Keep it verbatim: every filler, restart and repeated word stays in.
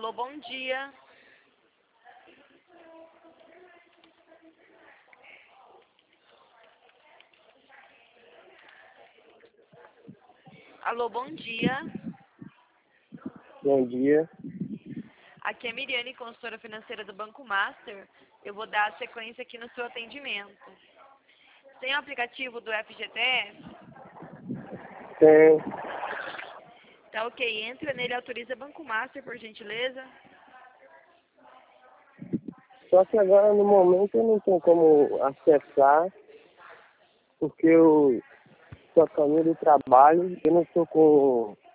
Alô, bom dia. Alô, bom dia. Bom dia. Aqui é Miriane, consultora financeira do Banco Master. Eu vou dar a sequência aqui no seu atendimento. Tem o aplicativo do F G T S? Tem. Tá ok. Entra nele e autoriza Banco Master, por gentileza. Só que agora no momento eu não tenho como acessar, porque eu sou a caminho do trabalho, eu não estou com